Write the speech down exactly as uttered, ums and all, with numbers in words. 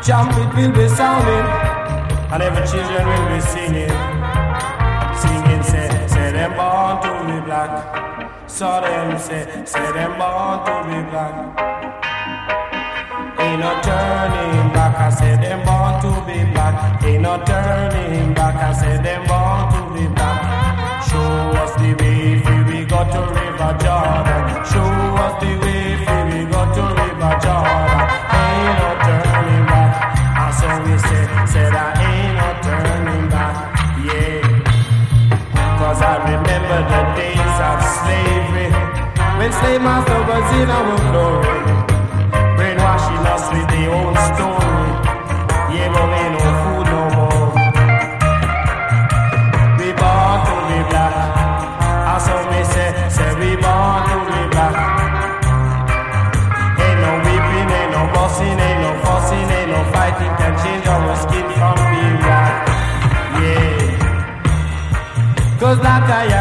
trumpet will be sounding, and every children will be singing, singing, say, say them born to be black. So them say, say them born to be black. Ain't no turning back, I say them born to be black. Ain't no turning back, I say them born to be black. Show us the way, free we go to River Jordan. Show us the way, free we go to River Jordan. Ain't no turning back, and so we say, say that ain't no turning back, yeah. Cause I remember the days of slavery, when slave master was in our glory, brainwashing us with their own story. Yeah, but we no food no more. We born to be black, and so we say, say we born to be black. Ain't no weeping, ain't no bossing, ain't no fussing, ain't no fighting can change our skin from being black. Yeah, cause that I